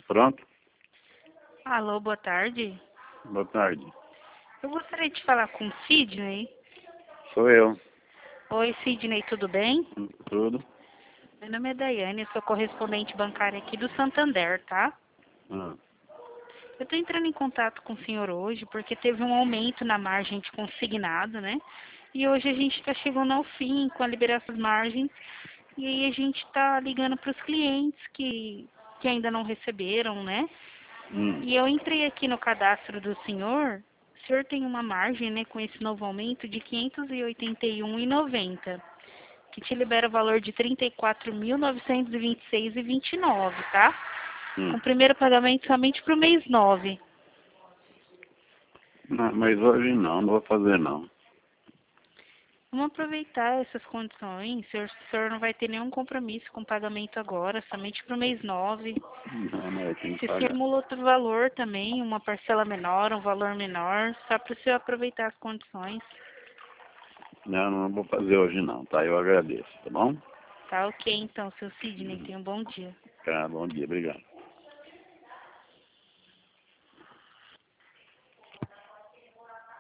Pronto? Alô, boa tarde. Boa tarde. Eu gostaria de falar com o Sidney. Sou eu. Oi, Sidney, tudo bem? Tudo? Meu nome é Daiane, eu sou correspondente bancária aqui do Santander, tá? Ah, Eu estou entrando em contato com o senhor hoje porque teve um aumento na margem de consignado, né? E hoje a gente está chegando ao fim com a liberação das margens. E aí a gente está ligando para os clientes que ainda não receberam, né? E eu entrei aqui no cadastro do senhor. O senhor tem uma margem, né, com esse novo aumento de R$ 581,90, que te libera o valor de R$ 34.926,29, tá? Com o primeiro pagamento somente para o mês 9. Não, mas hoje não vou fazer não. Vamos aproveitar essas condições. O senhor não vai ter nenhum compromisso com pagamento agora, somente para o mês 9. Não, mas eu tenho que Se pagar. simula outro valor também, uma parcela menor, um valor menor, só para o senhor aproveitar as condições. Não vou fazer hoje não, tá? Eu agradeço, tá bom? Tá ok então, seu Sidney. Tenha um bom dia. Tá, bom dia, obrigado.